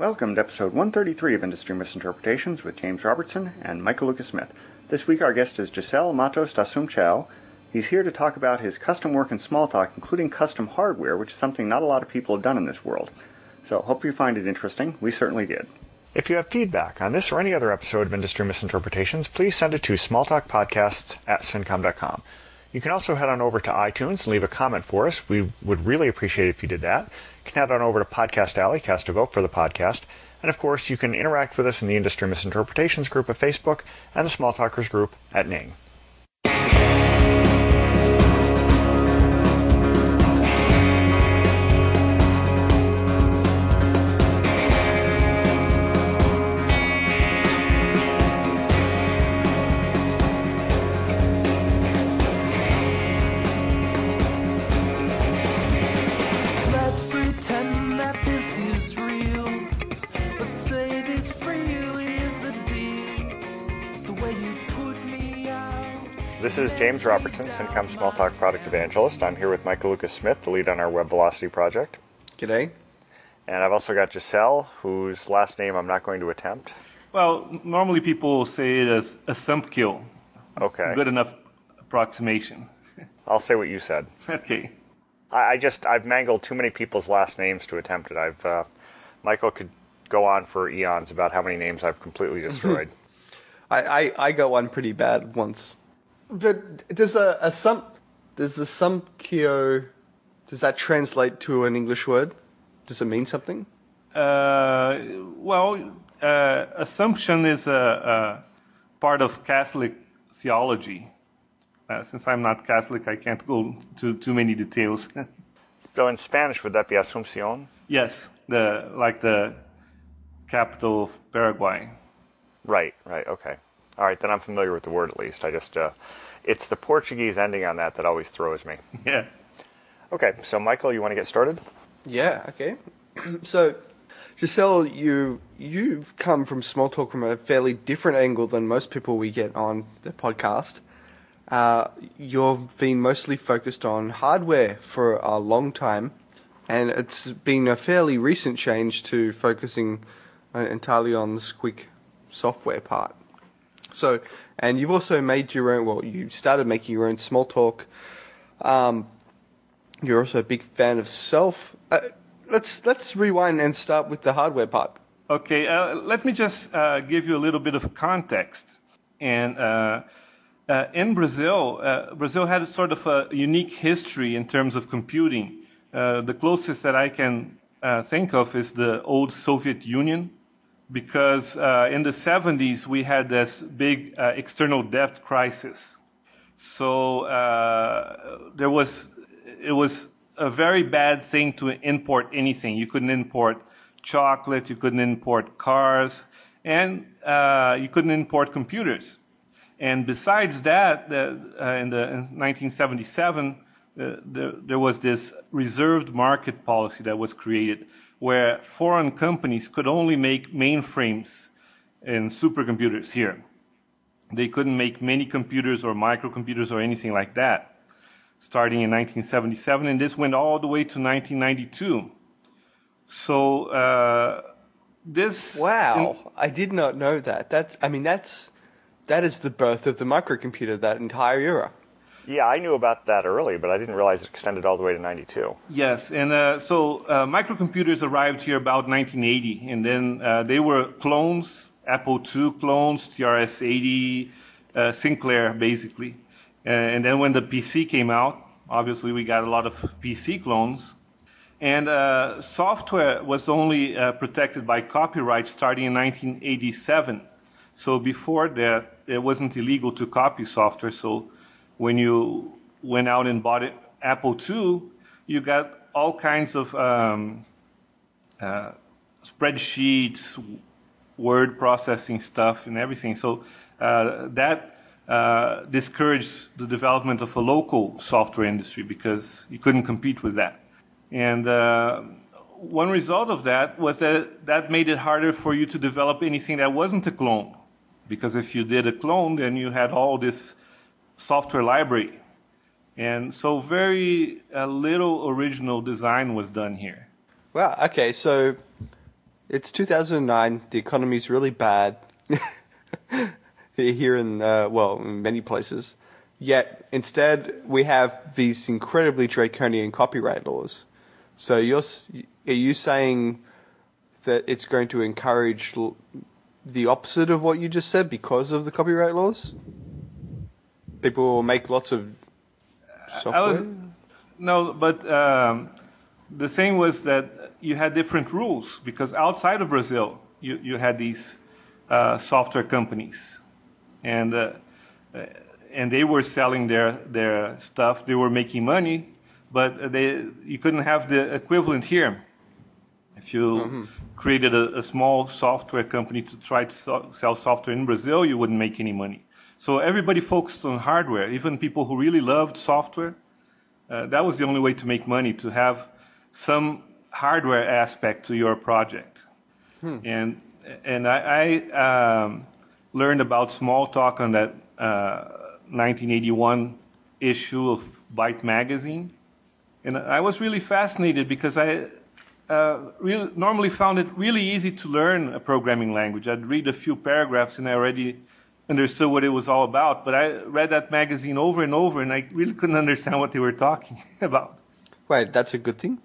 Welcome to episode 133 of Industry Misinterpretations with James Robertson and Michael Lucas Smith. This week our guest is Giselle Matos da Assumpção. He's here to talk about his custom work in Smalltalk, including custom hardware, which is something not a lot of people have done in this world. So hope you find it interesting. We certainly did. If you have feedback on this or any other episode of Industry Misinterpretations, please send it to smalltalkpodcasts@syncom.com. You can also head on over to iTunes and leave a comment for us. We would really appreciate it if you did that. You can head on over to Podcast Alley, cast a vote for the podcast. And of course, you can interact with us in the Industry Misinterpretations group of Facebook and the Smalltalkers group at Ning. This is James Robertson, Syncom Smalltalk Product Evangelist. I'm here with Michael Lucas Smith, the lead on our Web Velocity project. G'day. And I've also got Giselle, whose last name I'm not going to attempt. Well, normally people say it as Assumpção. Okay. Good enough approximation. I'll say what you said. Okay. I've mangled too many people's last names to attempt it. Michael could go on for eons about how many names I've completely destroyed. I got one pretty bad once. But does Assumpcio, does that translate to an English word? Does it mean something? Assumption is a part of Catholic theology. Since I'm not Catholic, I can't go to too many details. So in Spanish, would that be Asunción? Yes, like the capital of Paraguay. Right, okay. All right, then I'm familiar with the word at least. It's the Portuguese ending on that always throws me. Yeah. Okay, so Michael, you want to get started? Yeah, okay. So, Giselle, you've come from Smalltalk from a fairly different angle than most people we get on the podcast. You've been mostly focused on hardware for a long time, and it's been a fairly recent change to focusing entirely on this quick software part. So, and you've also made your own, you started making your own Smalltalk. You're also a big fan of Self. Let's rewind and start with the hardware part. Okay, let me just give you a little bit of context. And in Brazil, Brazil had sort of a unique history in terms of computing. The closest that I can think of is the old Soviet Union. Because in the 70s, we had this big external debt crisis. So it was a very bad thing to import anything. You couldn't import chocolate, you couldn't import cars, and you couldn't import computers. And besides that, in 1977, there was this reserved market policy that was created, where foreign companies could only make mainframes and supercomputers here. They couldn't make mini computers or microcomputers or anything like that, starting in 1977, and this went all the way to 1992. So this... Wow, I did not know that. That is the birth of the microcomputer, that entire era. Yeah, I knew about that early, but I didn't realize it extended all the way to 92. Yes, and so microcomputers arrived here about 1980, and then they were clones, Apple II clones, TRS-80, Sinclair, basically. And then when the PC came out, obviously we got a lot of PC clones. And software was only protected by copyright starting in 1987. So before that, it wasn't illegal to copy software, so when you went out and bought it, Apple II, you got all kinds of spreadsheets, word processing stuff, and everything. So that discouraged the development of a local software industry because you couldn't compete with that. And one result of that was that made it harder for you to develop anything that wasn't a clone. Because if you did a clone, then you had all this software library. And so very little original design was done here. Wow, okay, so It's 2009. The economy's really bad here in in many places. Yet instead we have these incredibly draconian copyright laws. So are you saying that it's going to encourage the opposite of what you just said because of the copyright laws? People will make lots of software? No, but the thing was that you had different rules because outside of Brazil, you had these software companies, and they were selling their stuff. They were making money, but you couldn't have the equivalent here. If you created a small software company to try to sell software in Brazil, you wouldn't make any money. So everybody focused on hardware, even people who really loved software. That was the only way to make money, to have some hardware aspect to your project. And I learned about Smalltalk on that 1981 issue of Byte magazine. And I was really fascinated because I normally found it really easy to learn a programming language. I'd read a few paragraphs and I already understood what it was all about. But I read that magazine over and over and I really couldn't understand what they were talking about. Wait, that's a good thing?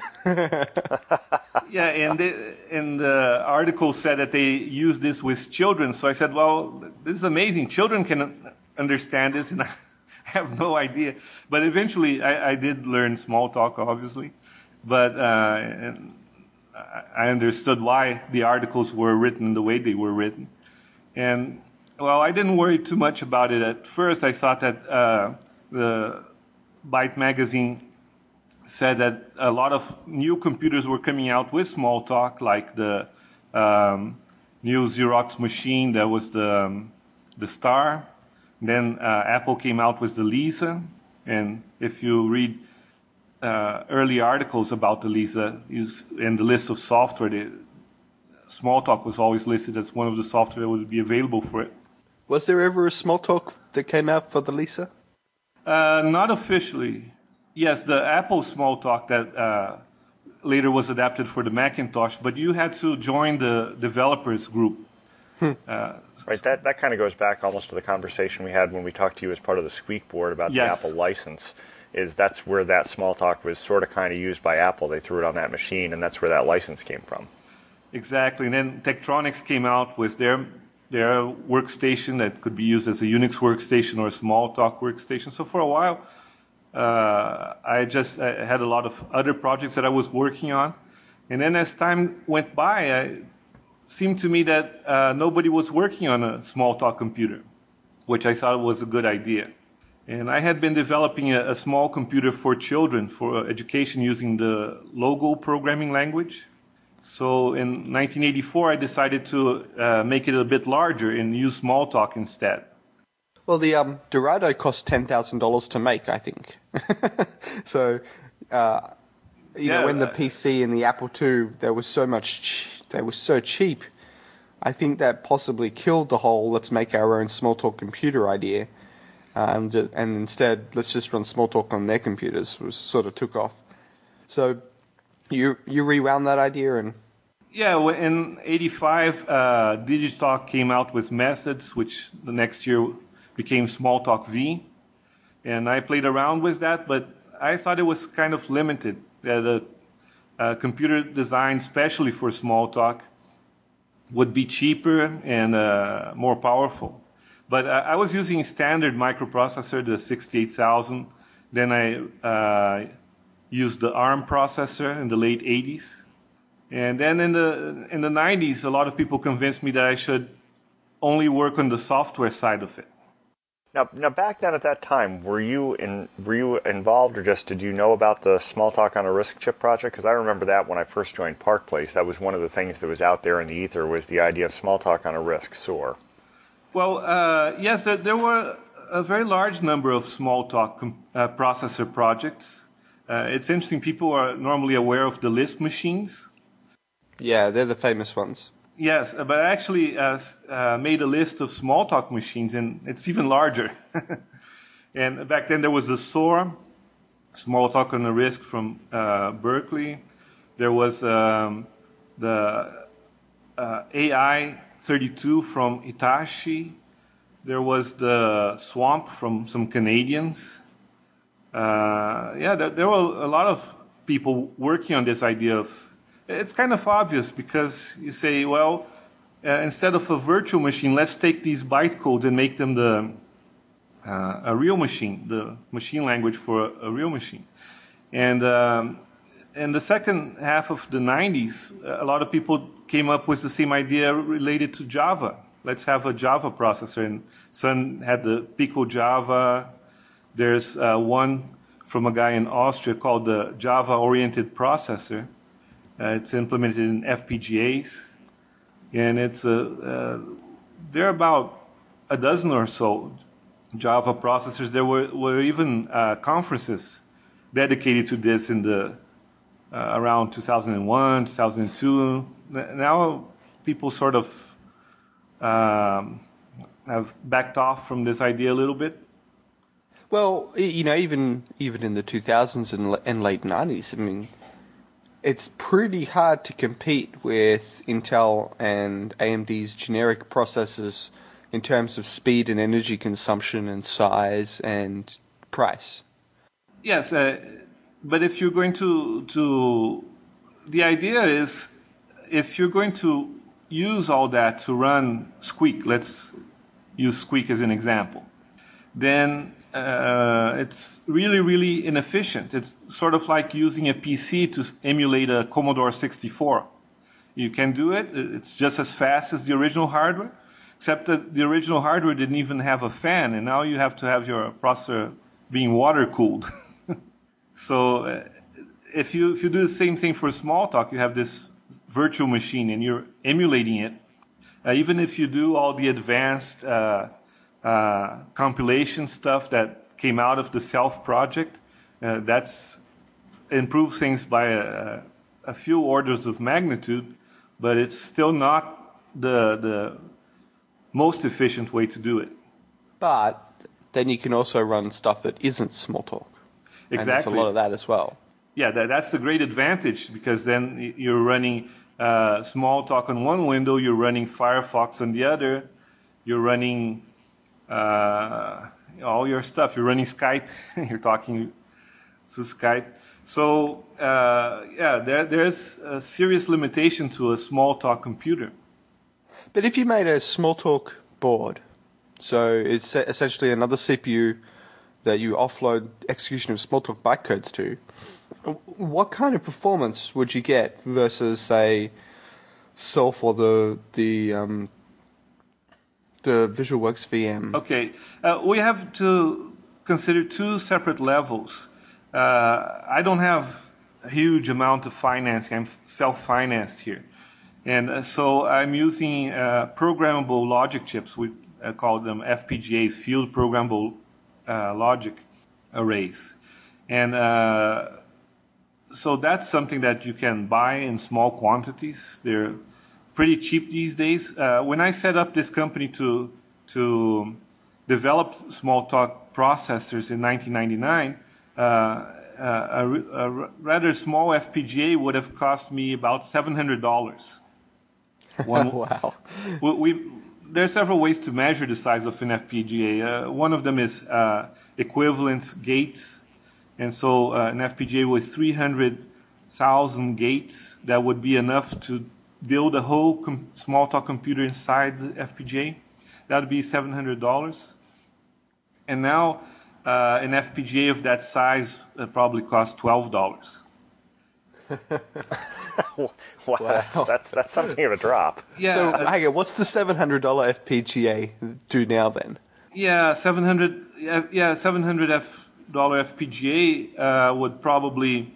Yeah, and the article said that they use this with children. So I said, well, this is amazing. Children can understand this, and I have no idea. But eventually, I did learn Smalltalk, obviously. But and I understood why the articles were written the way they were written. And, well, I didn't worry too much about it at first. I thought that the Byte magazine said that a lot of new computers were coming out with Smalltalk, like the new Xerox machine that was the Star. Then Apple came out with the Lisa, and if you read early articles about the Lisa in the list of software, Smalltalk was always listed as one of the software that would be available for it. Was there ever a Smalltalk that came out for the Lisa? Not officially. Yes, the Apple Smalltalk that later was adapted for the Macintosh, but you had to join the developers group. Right, that kind of goes back almost to the conversation we had when we talked to you as part of the Squeak board about Yes. the Apple license. That's where that Smalltalk was sort of kind of used by Apple. They threw it on that machine, and that's where that license came from. Exactly, and then Tektronix came out with their workstation that could be used as a Unix workstation or a Smalltalk workstation. So for a while, I had a lot of other projects that I was working on. And then as time went by, it seemed to me that nobody was working on a Smalltalk computer, which I thought was a good idea. And I had been developing a small computer for children for education using the Logo programming language. So in 1984, I decided to make it a bit larger and use Smalltalk instead. Well, the Dorado cost $10,000 to make, I think. So, when the PC and the Apple II, they were so cheap. I think that possibly killed the whole "let's make our own Smalltalk computer" idea, and instead let's just run Smalltalk on their computers. Was sort of took off. So, you rewound that idea and. Yeah, in '85, Digitalk came out with Methods, which the next year became Smalltalk V, and I played around with that, but I thought it was kind of limited. The computer design, especially for Smalltalk, would be cheaper and more powerful. But I was using a standard microprocessor, the 68000. Then I used the ARM processor in the late '80s. And then in the '90s, a lot of people convinced me that I should only work on the software side of it. Now back then at that time, were you involved, or just did you know about the Smalltalk on a RISC chip project? Because I remember that when I first joined Park Place, that was one of the things that was out there in the ether, was the idea of Smalltalk on a RISC SOAR. Well, yes, there were a very large number of Smalltalk processor projects. It's interesting, people are normally aware of the Lisp machines. Yeah, they're the famous ones. Yes, but I actually made a list of Smalltalk machines, and it's even larger. And back then there was the SOAR, Smalltalk on a RISC from Berkeley. There was the AI-32 from Hitachi. There was the Swamp from some Canadians. There were a lot of people working on this idea of. It's kind of obvious because you say, well, instead of a virtual machine, let's take these bytecodes and make them a real machine, the machine language for a real machine. And in the second half of the 90s, a lot of people came up with the same idea related to Java. Let's have a Java processor. And Sun had the Pico Java. There's one from a guy in Austria called the Java-oriented processor. It's implemented in FPGAs. And there are about a dozen or so Java processors. There were even conferences dedicated to this in the around 2001, 2002. Now people sort of have backed off from this idea a little bit. Well, even in the 2000s and late 90s, I mean, it's pretty hard to compete with Intel and AMD's generic processors in terms of speed and energy consumption and size and price. Yes, but if you're going to the idea is, if you're going to use all that to run Squeak, let's use Squeak as an example, then it's really, really inefficient. It's sort of like using a PC to emulate a Commodore 64. You can do it. It's just as fast as the original hardware, except that the original hardware didn't even have a fan, and now you have to have your processor being water-cooled. So if you do the same thing for Smalltalk, you have this virtual machine, and you're emulating it. Even if you do all the advanced compilation stuff that came out of the Self project, that's improved things by a few orders of magnitude, but it's still not the most efficient way to do it. But then you can also run stuff that isn't Smalltalk. Exactly. And there's a lot of that as well. Yeah, that's a great advantage, because then you're running Smalltalk on one window, you're running Firefox on the other, you're running all your stuff. You're running Skype. You're talking through Skype. So there's a serious limitation to a Smalltalk computer. But if you made a Smalltalk board, so it's essentially another CPU that you offload execution of Smalltalk bytecodes to, what kind of performance would you get versus, say, Self or the VisualWorks VM? Okay, we have to consider two separate levels. I don't have a huge amount of financing. I'm self-financed here. And so I'm using programmable logic chips. We call them FPGAs, field programmable logic arrays. And so that's something that you can buy in small quantities. They're pretty cheap these days. When I set up this company to develop Smalltalk processors in 1999, a rather small FPGA would have cost me about $700. Wow. There are several ways to measure the size of an FPGA. One of them is equivalent gates. And so an FPGA with 300,000 gates, that would be enough to build a whole Smalltalk computer inside the FPGA. That would be $700. And now an FPGA of that size probably costs $12. Wow. That's something of a drop. Yeah. So, hang on, what's the $700 FPGA do now then? Yeah, $700 FPGA would probably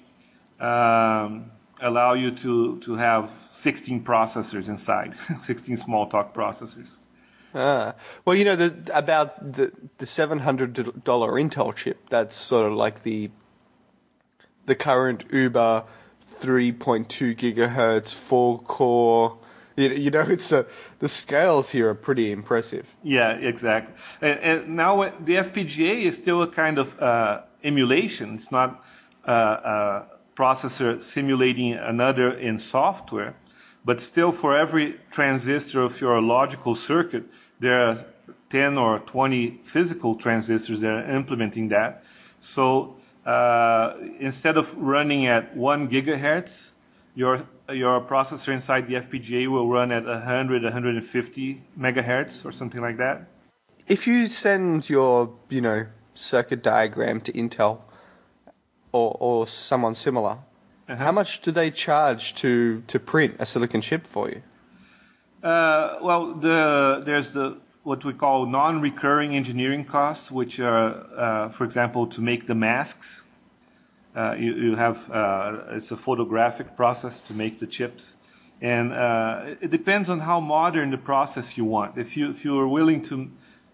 allow you to have 16 processors inside, 16 Smalltalk processors. Well, about the $700 Intel chip, that's sort of like the current Uber 3.2 gigahertz 4-core. It's the scales here are pretty impressive. Yeah, exactly. And now the FPGA is still a kind of emulation. It's not a processor simulating another in software, But still, for every transistor of your logical circuit, there are 10 or 20 physical transistors that are implementing that. So instead of running at 1 gigahertz, your processor inside the FPGA will run at 100, 150 megahertz or something like that. If you send your, circuit diagram to Intel or someone similar, how much do they charge to print a silicon chip for you? Well, there's what we call non-recurring engineering costs, which are, for example, to make the masks. You have it's a photographic process to make the chips, and it depends on how modern the process you want. If you are willing to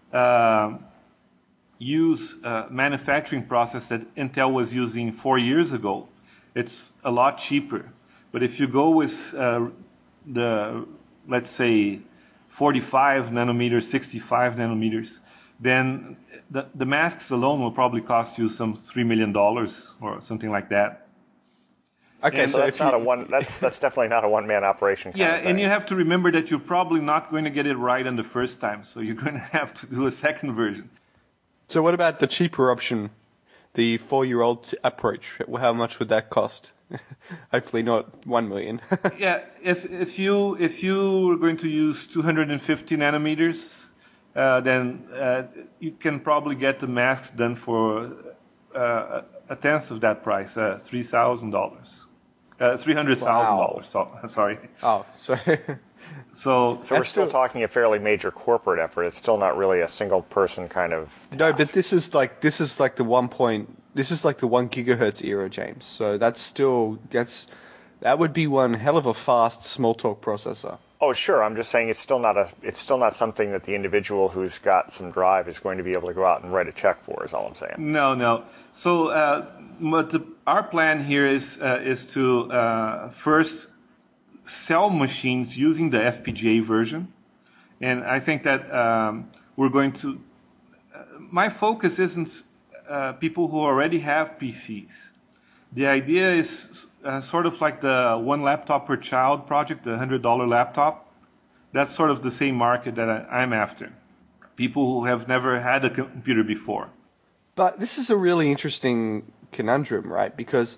use a manufacturing process that Intel was using 4 years ago, it's a lot cheaper. But if you go with the, let's say, 45 nanometers, 65 nanometers, then the masks alone will probably cost you some $3 million or something like that. Okay, so that's that's definitely not a one-man operation. Yeah, and you have to remember that you're probably not going to get it right on the first time, so you're going to have to do a second version. So what about the cheaper option, the 4-year-old approach? How much would that cost? Hopefully not 1 million. Yeah, if you were going to use 250 nanometers, then you can probably get the masks done for a tenth of that price, $3,000. $300,000. Sorry. Oh, sorry. So we're still talking a fairly major corporate effort. It's still not really a single person kind of task. No, but this is like the 1 gigahertz era, James. So that would be one hell of a fast Smalltalk processor. Oh, sure. I'm just saying it's still not something that the individual who's got some drive is going to be able to go out and write a check for. Is all I'm saying. No. So our plan here is to first sell machines using the FPGA version, and I think that we're going to. My focus isn't people who already have PCs. The idea is sort of like the one laptop per child project, the $100 laptop. That's sort of the same market that I'm after. People who have never had a computer before. But this is a really interesting conundrum, right? Because,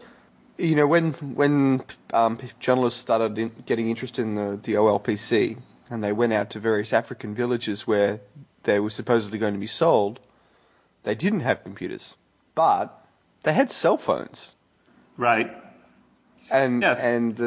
when journalists started getting interested in the OLPC, and they went out to various African villages where they were supposedly going to be sold, they didn't have computers, but they had cell phones. Right. And yes.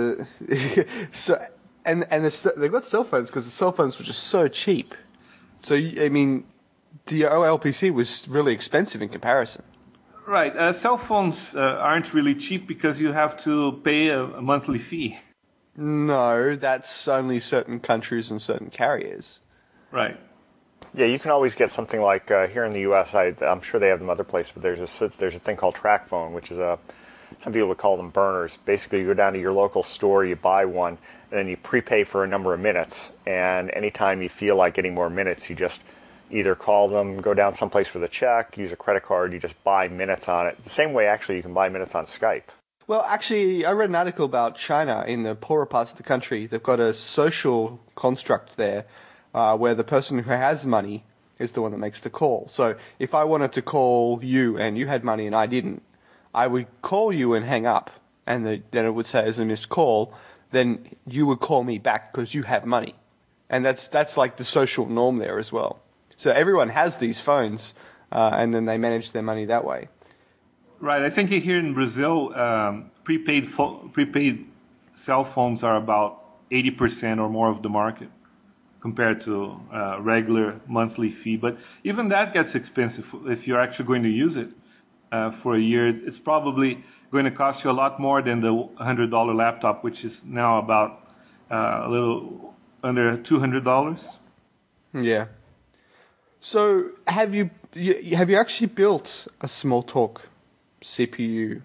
They got cell phones because the cell phones were just so cheap. So I mean, the OLPC was really expensive in comparison. Right. Cell phones aren't really cheap because you have to pay a monthly fee. No, that's only certain countries and certain carriers. Right. Yeah, you can always get something like here in the U.S. I'm sure they have them other places, but there's a thing called TracFone, which is some people would call them burners. Basically, you go down to your local store, you buy one, and then you prepay for a number of minutes. And anytime you feel like getting more minutes, you just either call them, go down someplace with a check, use a credit card, you just buy minutes on it. The same way, actually, you can buy minutes on Skype. Well, actually, I read an article about China in the poorer parts of the country. They've got a social construct there where the person who has money is the one that makes the call. So if I wanted to call you and you had money and I didn't, I would call you and hang up, and then it would say as a missed call, then you would call me back because you have money. And that's like the social norm there as well. So everyone has these phones, and then they manage their money that way. Right. I think here in Brazil, prepaid cell phones are about 80% or more of the market compared to regular monthly fee. But even that gets expensive if you're actually going to use it for a year. It's probably going to cost you a lot more than the $100 laptop, which is now about a little under $200. Yeah. So have you actually built a Smalltalk CPU?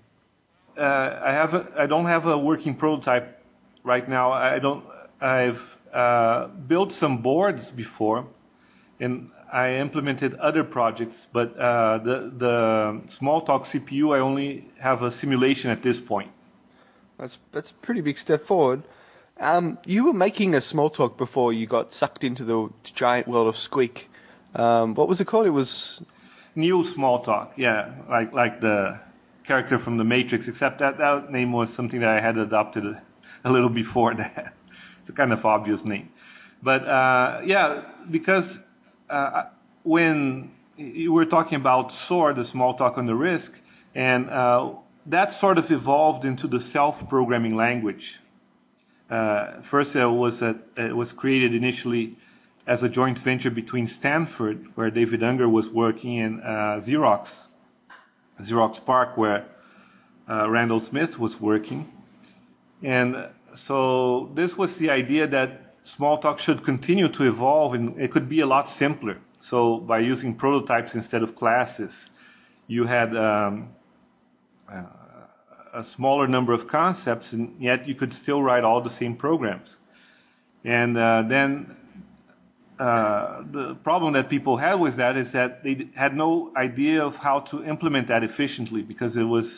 I don't have a working prototype right now. I've built some boards before, and I implemented other projects, but the Smalltalk CPU, I only have a simulation at this point. That's a pretty big step forward. You were making a Smalltalk before you got sucked into the giant world of Squeak. What was it called? It was New Smalltalk, yeah, like the character from the Matrix, except that name was something that I had adopted a little before that. It's a kind of obvious name. But because when you were talking about SOAR, the Smalltalk on the RISC, and that sort of evolved into the self-programming language. First, it was created initially as a joint venture between Stanford, where David Unger was working, and Xerox PARC, where Randall Smith was working. And so this was the idea that Smalltalk should continue to evolve, and it could be a lot simpler. So by using prototypes instead of classes, you had a smaller number of concepts, and yet you could still write all the same programs. And then the problem that people had with that is that they had no idea of how to implement that efficiently, because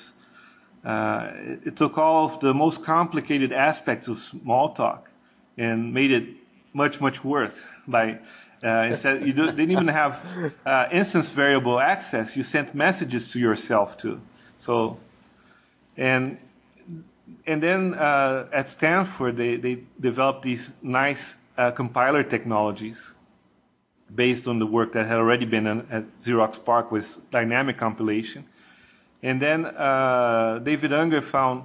it took all of the most complicated aspects of Smalltalk and made it much, much worse. By instead, you didn't even have instance variable access. You sent messages to yourself too. So, and then at Stanford, they developed these nice compiler technologies based on the work that had already been done at Xerox PARC with dynamic compilation. And then David Unger found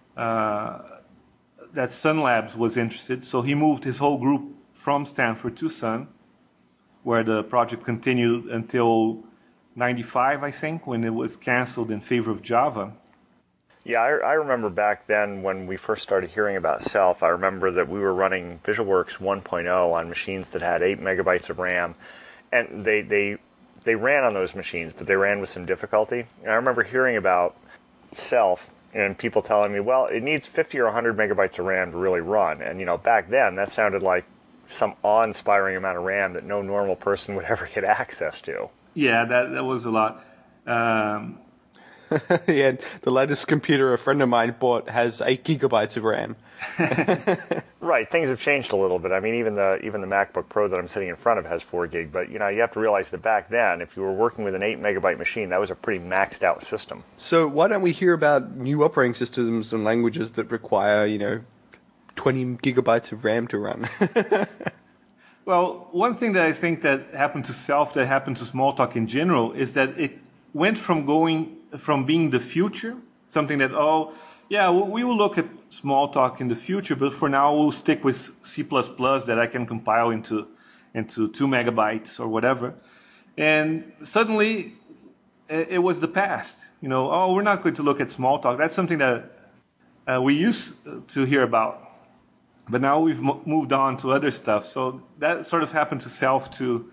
that Sun Labs was interested, so he moved his whole group from Stanford to Sun, where the project continued until 95, I think, when it was canceled in favor of Java. Yeah, I remember back then when we first started hearing about Self, I remember that we were running VisualWorks 1.0 on machines that had 8 megabytes of RAM, and they ran on those machines, but they ran with some difficulty. And I remember hearing about Self and people telling me, well, it needs 50 or 100 megabytes of RAM to really run. And, back then that sounded like some awe-inspiring amount of RAM that no normal person would ever get access to. Yeah, that was a lot. Yeah, the latest computer a friend of mine bought has 8 gigabytes of RAM. Right, things have changed a little bit. I mean, even the MacBook Pro that I'm sitting in front of has 4 gig. But you have to realize that back then, if you were working with an 8 megabyte machine, that was a pretty maxed out system. So why don't we hear about new operating systems and languages that require 20 gigabytes of RAM to run? Well, one thing that I think that happened to Self, that happened to Smalltalk in general, is that it went from being the future, something that, we will look at Smalltalk in the future, but for now we'll stick with C++ that I can compile into 2 megabytes or whatever. And suddenly it was the past. We're not going to look at Smalltalk. That's something that we used to hear about. But now we've moved on to other stuff. So that sort of happened to Self too.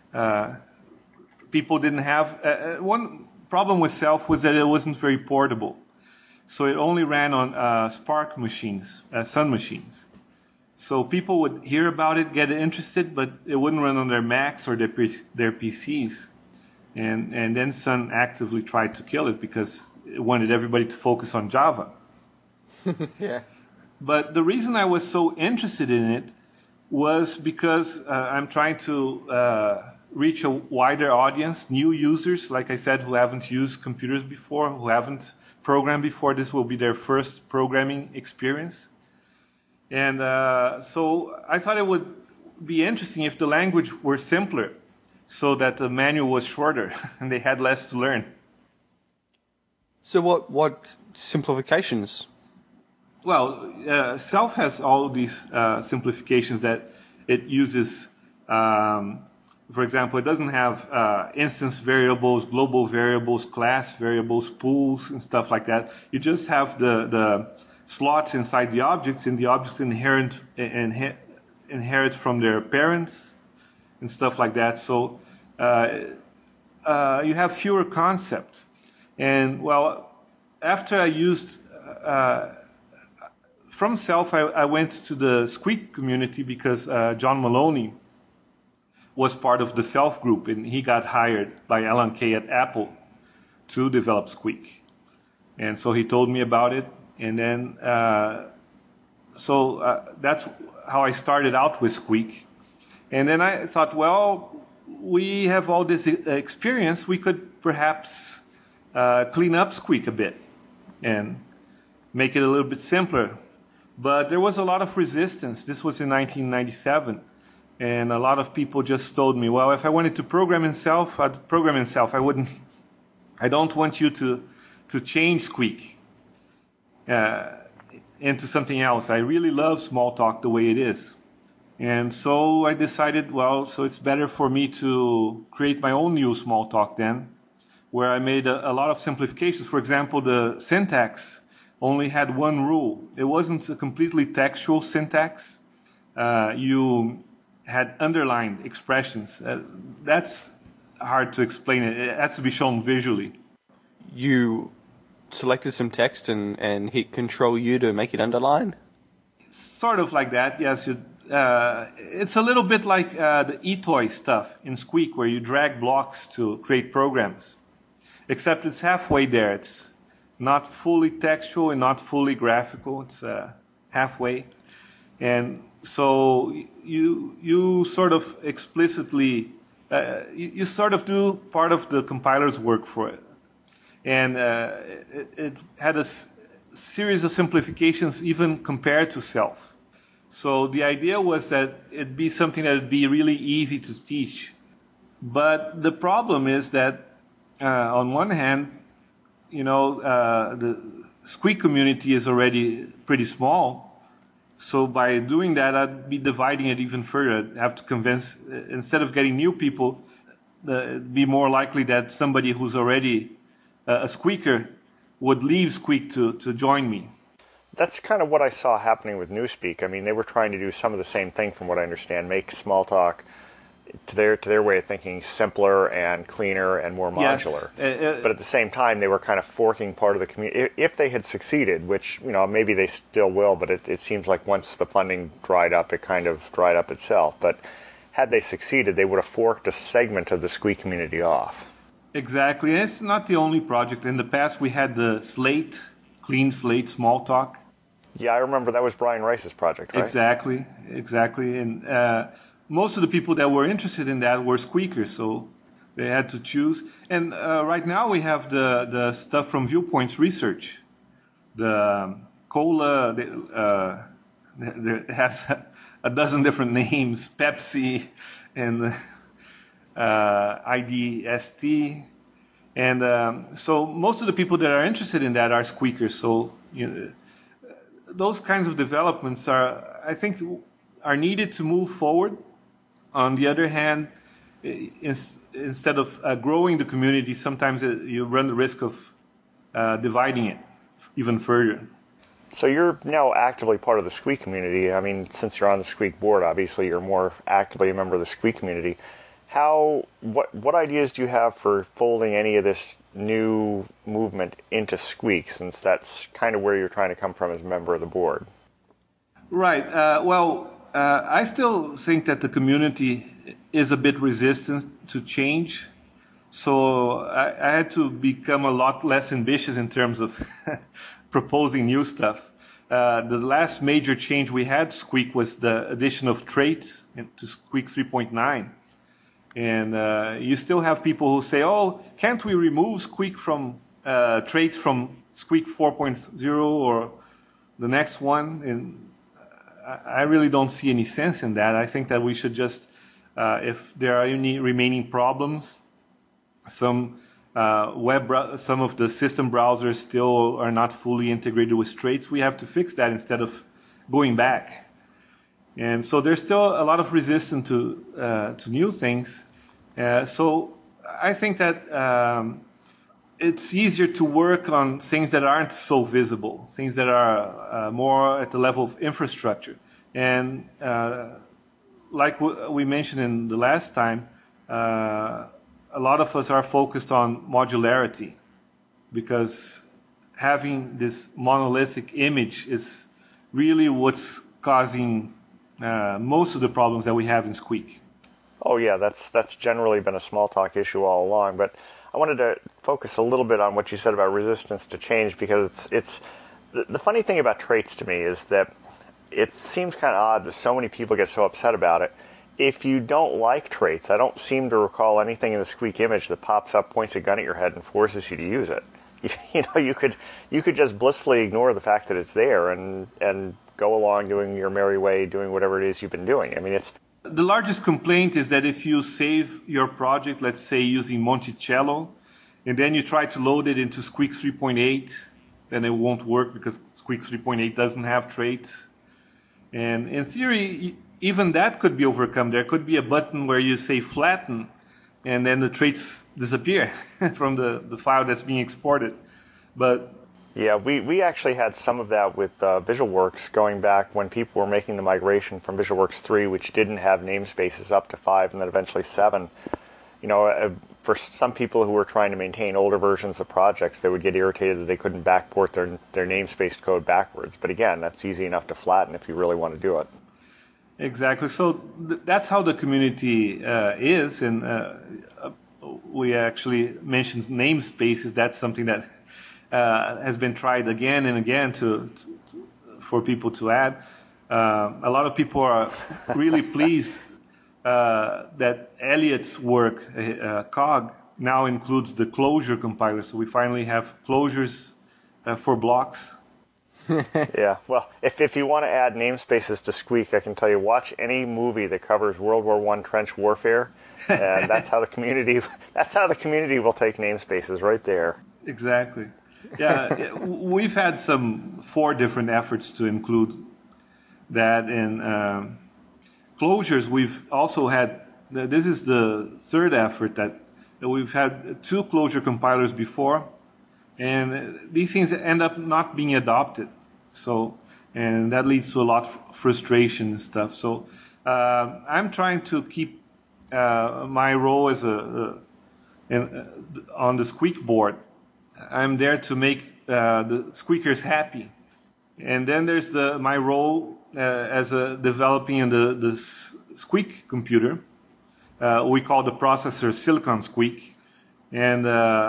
People didn't have... one problem with Self was that it wasn't very portable. So it only ran on Spark machines, Sun machines. So people would hear about it, get interested, but it wouldn't run on their Macs or their PCs. And then Sun actively tried to kill it because it wanted everybody to focus on Java. Yeah. But the reason I was so interested in it was because I'm trying to reach a wider audience, new users, like I said, who haven't used computers before, who haven't programmed before. This will be their first programming experience. And so I thought it would be interesting if the language were simpler so that the manual was shorter and they had less to learn. So what simplifications? Well, Self has all these simplifications that it uses. For example, it doesn't have instance variables, global variables, class variables, pools, and stuff like that. You just have the slots inside the objects, and the objects inherit from their parents and stuff like that. So you have fewer concepts. And well, after I used from Self, I went to the Squeak community because John Maloney was part of the Self group, and he got hired by Alan Kay at Apple to develop Squeak. And so he told me about it, and then that's how I started out with Squeak. And then I thought, well, we have all this experience. We could perhaps clean up Squeak a bit and make it a little bit simpler. But there was a lot of resistance. This was in 1997. And a lot of people just told me, well, if I wanted to program in Self, I'd program in Self. I don't want you to change Squeak into something else. I really love Smalltalk the way it is. And so I decided, well, so it's better for me to create my own new Smalltalk then, where I made a lot of simplifications. For example, the syntax only had one rule. It wasn't a completely textual syntax. You had underlined expressions. That's hard to explain. It has to be shown visually. You selected some text and hit Control U to make it underline? Sort of like that, yes. It's a little bit like the eToy stuff in Squeak, where you drag blocks to create programs. Except it's halfway there. It's not fully textual and not fully graphical. It's halfway. And so you sort of explicitly, you sort of do part of the compiler's work for it. And it had a series of simplifications even compared to Self. So the idea was that it'd be something that would be really easy to teach. But the problem is that on one hand, the Squeak community is already pretty small. So by doing that, I'd be dividing it even further. I'd have to convince, instead of getting new people, it'd be more likely that somebody who's already a Squeaker would leave Squeak to join me. That's kind of what I saw happening with Newspeak. I mean, they were trying to do some of the same thing, from what I understand, make Smalltalk, to their way of thinking, simpler and cleaner and more modular. Yes. But at the same time, they were kind of forking part of the community. If they had succeeded, which maybe they still will, but it seems like once the funding dried up, it kind of dried up itself. But had they succeeded, they would have forked a segment of the Squeak community off. Exactly, and it's not the only project. In the past, we had the Clean Slate Smalltalk. Yeah, I remember that was Brian Rice's project, right? Exactly. And most of the people that were interested in that were Squeakers, so they had to choose. And right now we have the stuff from Viewpoints Research. The Cola, it has a dozen different names, Pepsi, and IDST. And so most of the people that are interested in that are Squeakers. So those kinds of developments I think, are needed to move forward. On the other hand, instead of growing the community, sometimes you run the risk of dividing it even further. So you're now actively part of the Squeak community. I mean, since you're on the Squeak board, obviously you're more actively a member of the Squeak community. What ideas do you have for folding any of this new movement into Squeak, since that's kind of where you're trying to come from as a member of the board? Right. I still think that the community is a bit resistant to change. So I had to become a lot less ambitious in terms of proposing new stuff. The last major change we had Squeak was the addition of traits to Squeak 3.9. And you still have people who say, oh, can't we remove Squeak from traits from Squeak 4.0 or the next one? And I really don't see any sense in that. I think that we should just, if there are any remaining problems, some of the system browsers still are not fully integrated with traits, we have to fix that instead of going back. And so there's still a lot of resistance to new things. So I think that it's easier to work on things that aren't so visible, things that are more at the level of infrastructure. And like we mentioned in the last time, a lot of us are focused on modularity, because having this monolithic image is really what's causing most of the problems that we have in Squeak. Oh yeah, that's generally been a Smalltalk issue all along. But I wanted to focus a little bit on what you said about resistance to change, because it's the funny thing about traits to me is that it seems kind of odd that so many people get so upset about it. If you don't like traits, I don't seem to recall anything in the Squeak image that pops up, points a gun at your head, and forces you to use it. You could just blissfully ignore the fact that it's there and go along doing your merry way, doing whatever it is you've been doing. I mean, it's the largest complaint is that if you save your project, let's say using Monticello, and then you try to load it into Squeak 3.8, then it won't work because Squeak 3.8 doesn't have traits. And in theory, even that could be overcome. There could be a button where you say flatten, and then the traits disappear from the file that's being exported. But yeah, we actually had some of that with VisualWorks going back when people were making the migration from VisualWorks 3, which didn't have namespaces up to 5 and then eventually 7. For some people who were trying to maintain older versions of projects, they would get irritated that they couldn't backport their namespaced code backwards. But again, that's easy enough to flatten if you really want to do it. Exactly. So that's how the community is, and we actually mentioned namespaces. That's something that has been tried again and again for people to add. A lot of people are really pleased that Elliot's work, COG, now includes the Clojure compiler. So we finally have closures for blocks. Yeah, well, if you want to add namespaces to Squeak, I can tell you, watch any movie that covers World War I trench warfare, and that's how the community will take namespaces right there. Exactly. Yeah, we've had 4 different efforts to include that in closures. We've also had, this is the 3rd effort that we've had 2 Clojure compilers before, and these things end up not being adopted. So, and that leads to a lot of frustration and stuff. So, I'm trying to keep my role as on the Squeak board. I'm there to make the Squeakers happy, and then there's my role as developing in the Squeak computer. We call the processor Silicon Squeak, and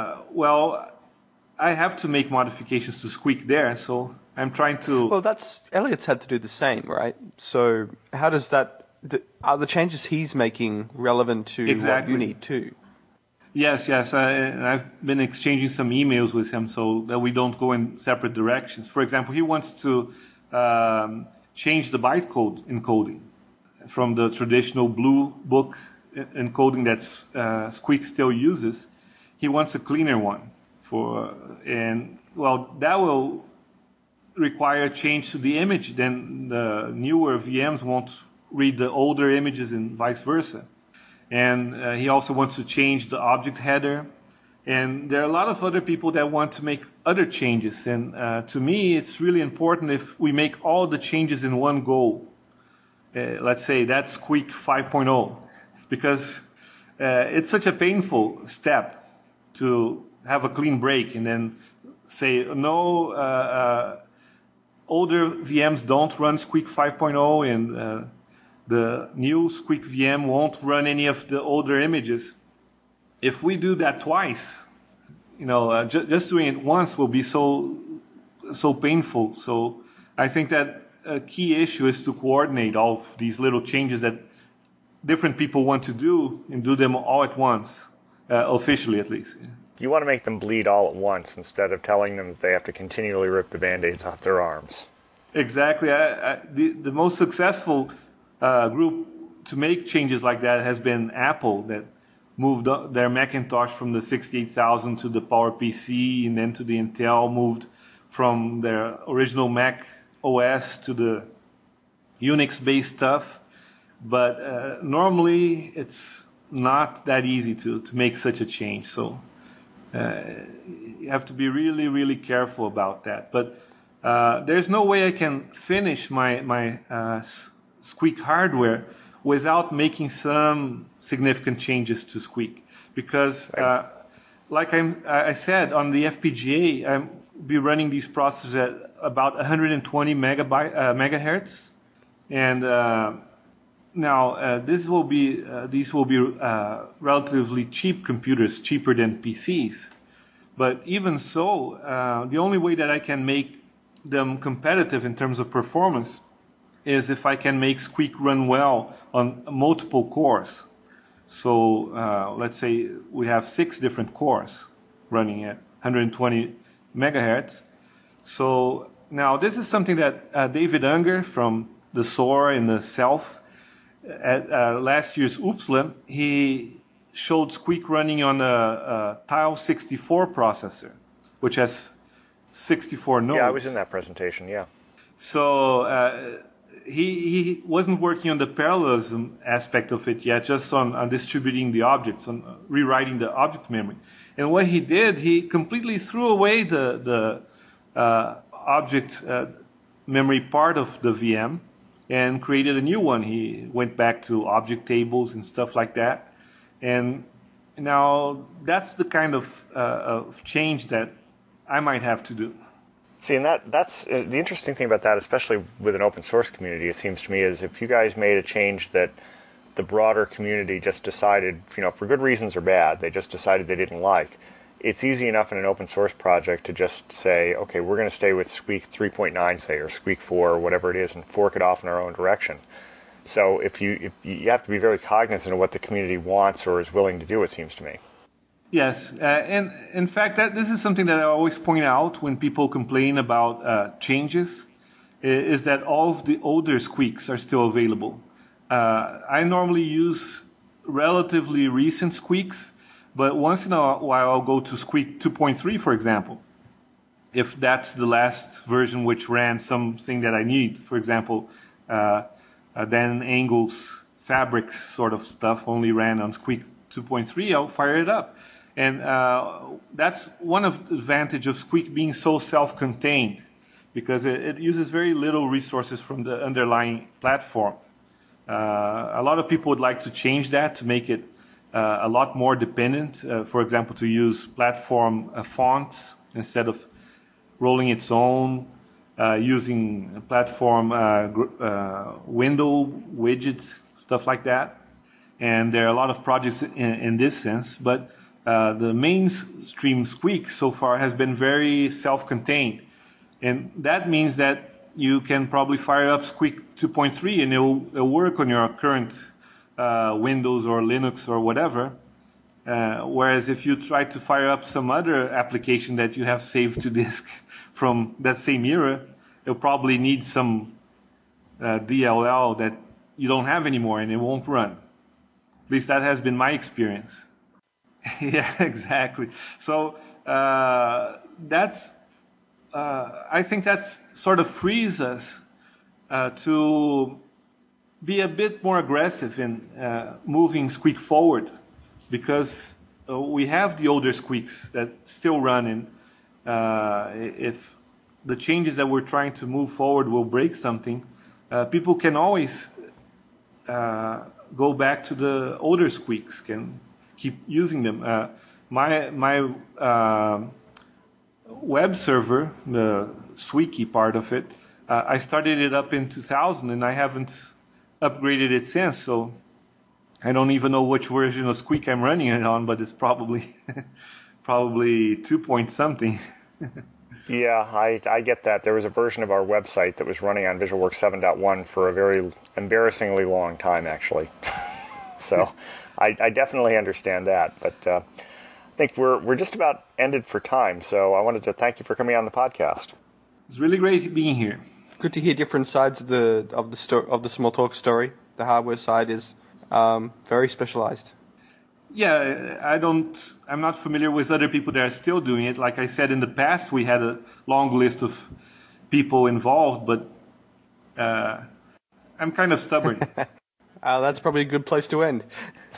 I have to make modifications to Squeak there, so I'm trying to... Well, Elliot's had to do the same, right? So how does that... Are the changes he's making relevant to what you need too? Yes. I've been exchanging some emails with him so that we don't go in separate directions. For example, he wants to change the bytecode encoding from the traditional blue book encoding that Squeak still uses. He wants a cleaner one. That will require a change to the image. Then the newer VMs won't read the older images and vice versa. And he also wants to change the object header. And there are a lot of other people that want to make other changes. And to me, it's really important if we make all the changes in one go. Let's say that's Squeak 5.0, because it's such a painful step to have a clean break and then say, no, older VMs don't run Squeak 5.0 and the new Squeak VM won't run any of the older images. If we do that twice, just doing it once will be so painful. So I think that a key issue is to coordinate all of these little changes that different people want to do and do them all at once, officially at least. You want to make them bleed all at once instead of telling them that they have to continually rip the Band-Aids off their arms. Exactly. The most successful group to make changes like that has been Apple, that moved their Macintosh from the 68000 to the PowerPC, and then to the Intel, moved from their original Mac OS to the Unix-based stuff. But normally it's not that easy to make such a change. So you have to be really, really careful about that. But there's no way I can finish my Squeak hardware without making some significant changes to Squeak. Because like I said, on the FPGA, I'm be running these processors at about 120 megahertz. And now these will be relatively cheap computers, cheaper than PCs. But even so, the only way that I can make them competitive in terms of performance is if I can make Squeak run well on multiple cores. So let's say we have 6 different cores running at 120 megahertz. So now this is something that David Unger from the SOAR and the Self at last year's UPSLA, he showed Squeak running on a Tile 64 processor, which has 64 nodes. Yeah, I was in that presentation, yeah. So he wasn't working on the parallelism aspect of it yet, just on distributing the objects, on rewriting the object memory. And what he did, he completely threw away the object memory part of the VM and created a new one. He went back to object tables and stuff like that. And now that's the kind of change that I might have to do. See, and that's the interesting thing about that, especially with an open source community, it seems to me, is if you guys made a change that the broader community just decided, for good reasons or bad, they just decided they didn't like, it's easy enough in an open source project to just say, okay, we're going to stay with Squeak 3.9, say, or Squeak 4, or whatever it is, and fork it off in our own direction. So if you have to be very cognizant of what the community wants or is willing to do, it seems to me. Yes, and in fact, this is something that I always point out when people complain about changes, is that all of the older Squeaks are still available. I normally use relatively recent Squeaks, but once in a while I'll go to Squeak 2.3, for example, if that's the last version which ran something that I need. For example, Dan Engel's Fabric sort of stuff only ran on Squeak 2.3, I'll fire it up. And that's one of the advantage of Squeak being so self-contained, because it uses very little resources from the underlying platform. A lot of people would like to change that to make it a lot more dependent. For example, to use platform fonts instead of rolling its own, using platform window widgets, stuff like that. And there are a lot of projects in this sense, but the mainstream Squeak so far has been very self-contained. And that means that you can probably fire up Squeak 2.3 and it'll work on your current Windows or Linux or whatever. Whereas if you try to fire up some other application that you have saved to disk from that same era, it'll probably need some DLL that you don't have anymore and it won't run. At least that has been my experience. Yeah, exactly. So that's I think that's sort of frees us to be a bit more aggressive in moving Squeak forward, because we have the older Squeaks that still run, and if the changes that we're trying to move forward will break something, people can always go back to the older Squeaks, can keep using them. My web server, the Squeaky part of it, I started it up in 2000 and I haven't upgraded it since, so I don't even know which version of Squeak I'm running it on, but it's probably 2 point something. Yeah, I get that. There was a version of our website that was running on VisualWorks 7.1 for a very embarrassingly long time, actually. So I definitely understand that, but I think we're just about ended for time, so I wanted to thank you for coming on the podcast. It's really great being here. Good to hear different sides of the Smalltalk story. The hardware side is very specialized. Yeah, I'm not familiar with other people that are still doing it. Like I said, in the past we had a long list of people involved, but I'm kind of stubborn. That's probably a good place to end.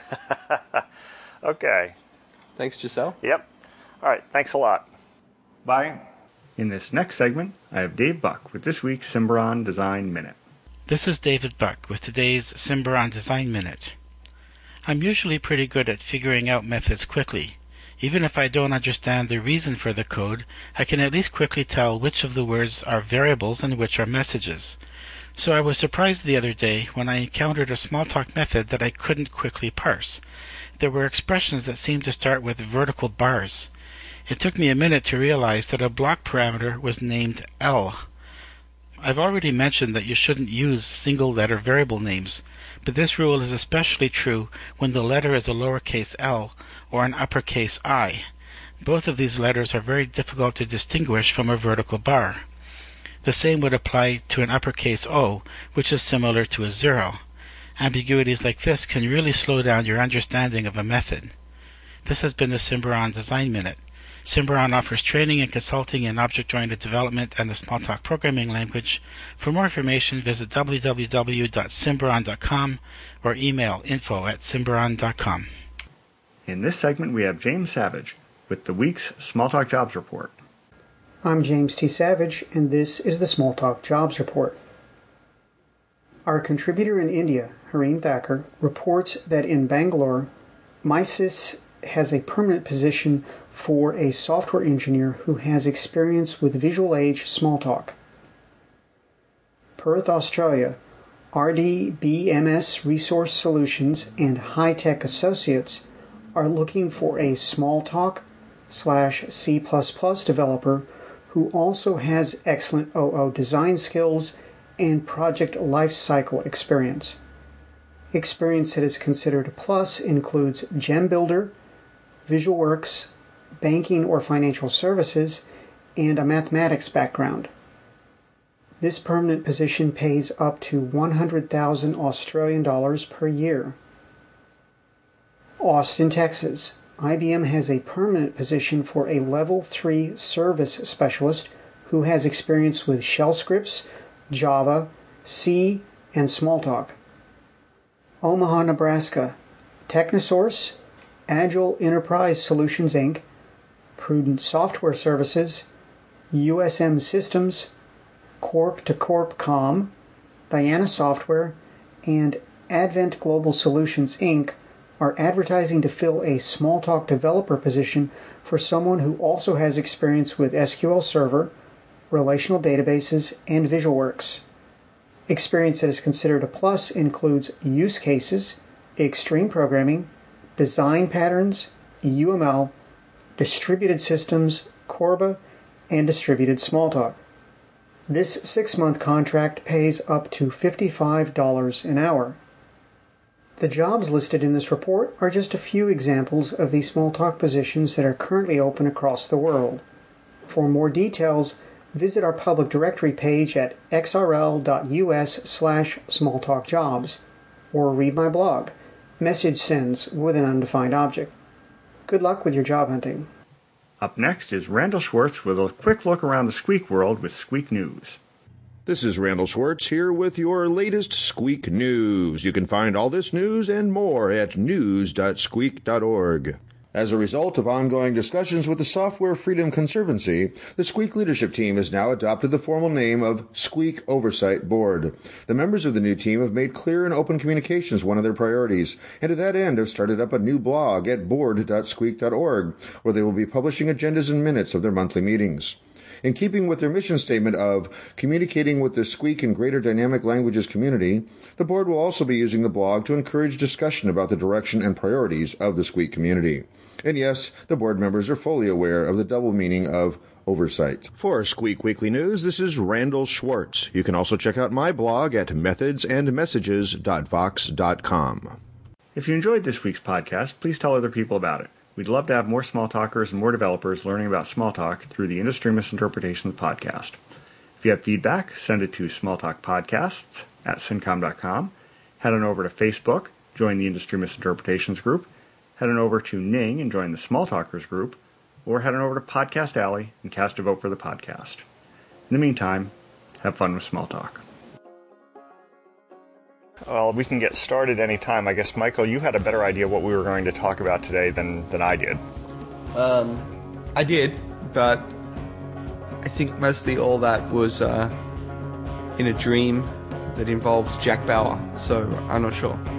Okay. Thanks, Giselle. Yep. All right, thanks a lot. Bye. In this next segment, I have Dave Buck with this week's Symbaroum Design Minute. This is David Buck with today's Symbaroum Design Minute. I'm usually pretty good at figuring out methods quickly. Even if I don't understand the reason for the code, I can at least quickly tell which of the words are variables and which are messages. So I was surprised the other day when I encountered a Smalltalk method that I couldn't quickly parse. There were expressions that seemed to start with vertical bars. It took me a minute to realize that a block parameter was named L. I've already mentioned that you shouldn't use single-letter variable names, but this rule is especially true when the letter is a lowercase l or an uppercase I. Both of these letters are very difficult to distinguish from a vertical bar. The same would apply to an uppercase O, which is similar to a 0. Ambiguities like this can really slow down your understanding of a method. This has been the Symbaround Design Minute. Symbaround offers training and consulting in object-oriented development and the Smalltalk programming language. For more information, visit www.symbaround.com or email info@symbaround.com. In this segment, we have James Savage with the week's Smalltalk Jobs Report. I'm James T. Savage, and this is the Smalltalk Jobs Report. Our contributor in India, Hareen Thakur, reports that in Bangalore, MySys has a permanent position for a software engineer who has experience with Visual Age Smalltalk. Perth, Australia, RDBMS Resource Solutions and High Tech Associates are looking for a Smalltalk/C++ developer who also has excellent OO design skills and project lifecycle experience. Experience that is considered a plus includes GemBuilder, VisualWorks, banking or financial services, and a mathematics background. This permanent position pays up to 100,000 Australian dollars per year. Austin, Texas. IBM has a permanent position for a Level 3 service specialist who has experience with shell scripts, Java, C, and Smalltalk. Omaha, Nebraska. Technosource, Agile Enterprise Solutions, Inc., Prudent Software Services, USM Systems, Corp to Corp Com, Diana Software, and Advent Global Solutions, Inc. are advertising to fill a Smalltalk developer position for someone who also has experience with SQL Server, relational databases, and VisualWorks. Experience that is considered a plus includes use cases, extreme programming, design patterns, UML, distributed systems, Corba, and distributed Smalltalk. This 6-month contract pays up to $55 an hour. The jobs listed in this report are just a few examples of the Smalltalk positions that are currently open across the world. For more details, visit our public directory page at xrl.us/smalltalkjobs or read my blog, Message Sends with an Undefined Object. Good luck with your job hunting. Up next is Randall Schwartz with a quick look around the Squeak world with Squeak News. This is Randall Schwartz here with your latest Squeak News. You can find all this news and more at news.squeak.org. As a result of ongoing discussions with the Software Freedom Conservancy, the Squeak leadership team has now adopted the formal name of Squeak Oversight Board. The members of the new team have made clear and open communications one of their priorities, and to that end have started up a new blog at board.squeak.org, where they will be publishing agendas and minutes of their monthly meetings. In keeping with their mission statement of communicating with the Squeak and greater dynamic languages community, the board will also be using the blog to encourage discussion about the direction and priorities of the Squeak community. And yes, the board members are fully aware of the double meaning of oversight. For Squeak Weekly News, this is Randall Schwartz. You can also check out my blog at methodsandmessages.vox.com. If you enjoyed this week's podcast, please tell other people about it. We'd love to have more Smalltalkers and more developers learning about Smalltalk through the Industry Misinterpretations podcast. If you have feedback, send it to smalltalkpodcasts@syncom.com. Head on over to Facebook, join the Industry Misinterpretations group. Head on over to Ning and join the Smalltalkers group. Or head on over to Podcast Alley and cast a vote for the podcast. In the meantime, have fun with Smalltalk. Well, we can get started anytime. I guess, Michael, you had a better idea what we were going to talk about today than I did. I did, but I think mostly all that was in a dream that involved Jack Bauer, so I'm not sure.